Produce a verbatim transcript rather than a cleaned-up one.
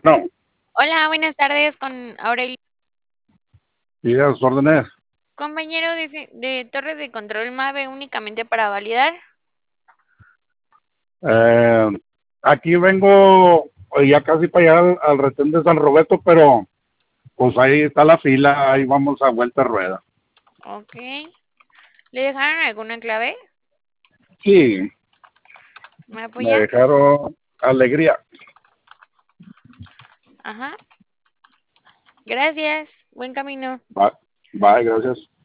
No, Hola, buenas tardes con Aurelio, y a sus órdenes. compañero de, se- de Torre de Control MAVE únicamente para validar. Eh, Aquí vengo eh, ya casi para allá al, al retén de San Roberto, pero pues ahí está la fila, ahí vamos a vuelta de rueda. Ok. ¿Le dejaron alguna clave? Sí, ¿Me me apoya? dejaron alegría. Ajá. Gracias. Buen camino. Bye, bye, gracias.